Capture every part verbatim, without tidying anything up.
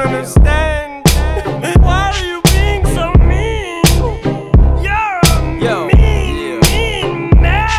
understand. Why are you being so mean? You're a Yo, mean, yeah. mean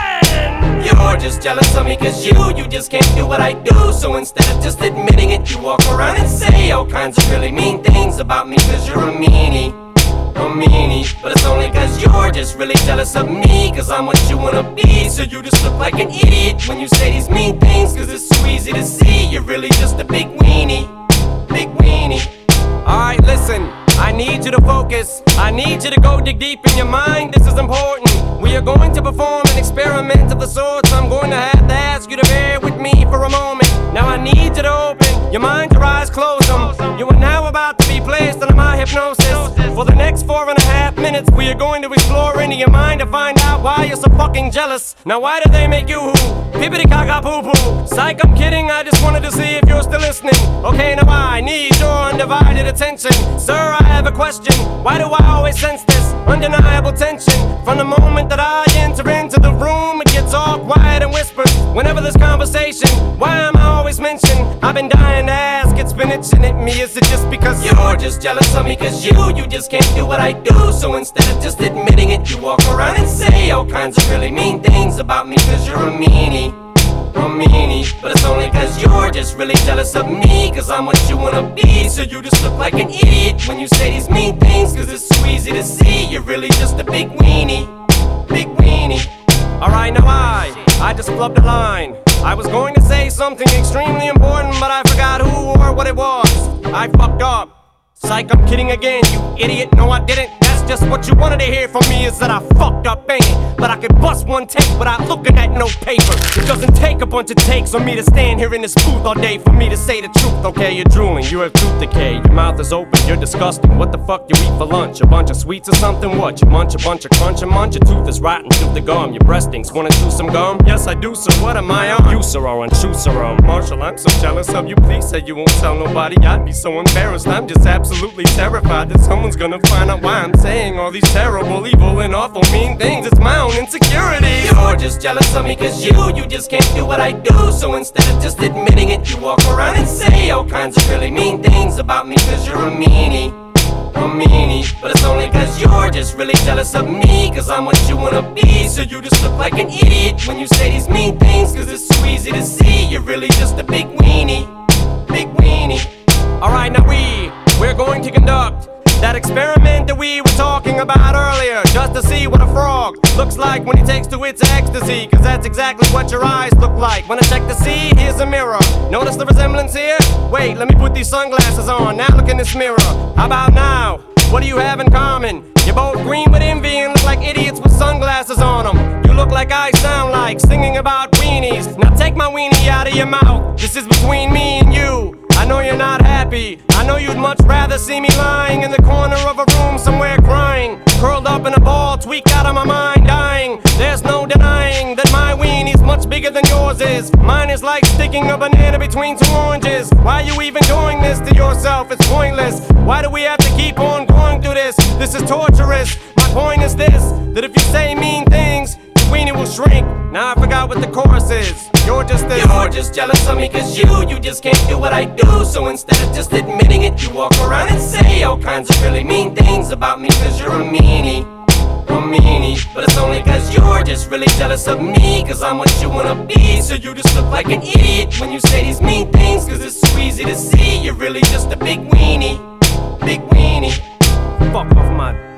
man. You're just jealous of me cause you, you just can't do what I do. So instead of just admitting it, you walk around and say all kinds of really mean things about me cause you're a meanie, a meanie. But it's only cause you're just really jealous of me cause I'm what you wanna be. So you just look like an idiot when you say these mean things cause it's so easy to see you're really just a big weenie, big weenie. Alright, listen, I need you to focus. I need you to go dig deep in your mind, this is important. We are going to perform an experiment of the sorts. I'm going to have to ask you to bear with me for a moment. Now I need you to open your mind, your eyes, close them. You are now about to be placed under my hypnosis. For the next four and a half minutes, we are going to explore into your mind to find out why you're so fucking jealous. Now why do they make you who? Pippity caca poo poo. Psych, I'm kidding, I just wanted to see if you're still listening. Okay, now I need your undivided attention. Sir, I have a question. Why do I always sense this undeniable tension? From the moment that I enter into the room, it gets all quiet and whispers. Whenever there's conversation, why am I always mentioned? I've been dying to ask, it's been itching at me. Is it just because you're just jealous of me cause you, you just can't do what I do? So instead of just admitting it, you walk around and say all kinds of really mean things about me cause you're a meanie, a meanie. But it's only cause you're just really jealous of me cause I'm what you wanna be. So you just look like an idiot when you say these mean things cause it's so easy to see you're really just a big weenie, big weenie. Alright, now I, I just flubbed a line. I was going to say something extremely important but I forgot who or what it was. I fucked up. Psych, I'm kidding again, you idiot. No, I didn't. That's just what you wanted to hear from me, is that I fucked up, ain't it? But I could bust one take without looking at no paper. It doesn't take a bunch of takes on me to stand here in this booth all day for me to say the truth. Okay, you're drooling, you have tooth decay. Your mouth is open, you're disgusting. What the fuck you eat for lunch? A bunch of sweets or something? What? You munch a bunch of crunch and munch? Your tooth is rotten through the gum. Your breast stinks. Wanna chew some gum? Yes, I do, so what am I on? You, sir, are on true, sir, um. Marshall, I'm so jealous of you. Please say you won't tell nobody. I'd be so embarrassed. I'm just absolutely terrified that someone's gonna find out why I'm saying all these terrible, evil, and awful mean things. It's my own insecurity. You're just jealous of me cause you, you just can't do what I do. So instead of just admitting it, you walk around and say all kinds of really mean things about me cause you're a meanie, a meanie. But it's only cause you're just really jealous of me cause I'm what you wanna be. So you just look like an idiot when you say these mean things cause it's so easy to see you're really just a big weenie, big weenie. Alright, now we, we're going to conduct that experiment that we were talking about earlier, just to see what a frog looks like when he takes to its ecstasy, cause that's exactly what your eyes look like. When I check to see, here's a mirror. Notice the resemblance here? Wait, let me put these sunglasses on. Now look in this mirror. How about now? What do you have in common? You're both green with envy and look like idiots with sunglasses on them. You look like I sound like singing about weenies. Now take my weenie out of your mouth. This is between me and you. I know you're not happy. I know you'd much rather see me lying in the corner of a room somewhere crying, curled up in a ball, tweaked out of my mind, dying. There's no denying that my weenie's much bigger than yours is. Mine is like sticking a banana between two oranges. Why are you even doing this to yourself? It's pointless. Why do we have to keep on going through this? This is torturous. My point is this, that if you say mean things, your weenie will shrink. Now I forgot what the chorus is. You're just this. You're just jealous of me cause you, you just can't do what I do. So instead of just admitting it, you walk around and say all kinds of really mean things about me cause you're a meanie, a meanie. But it's only cause you're just really jealous of me cause I'm what you wanna be. So you just look like an idiot when you say these mean things cause it's so easy to see you're really just a big weenie, big weenie. Fuck off my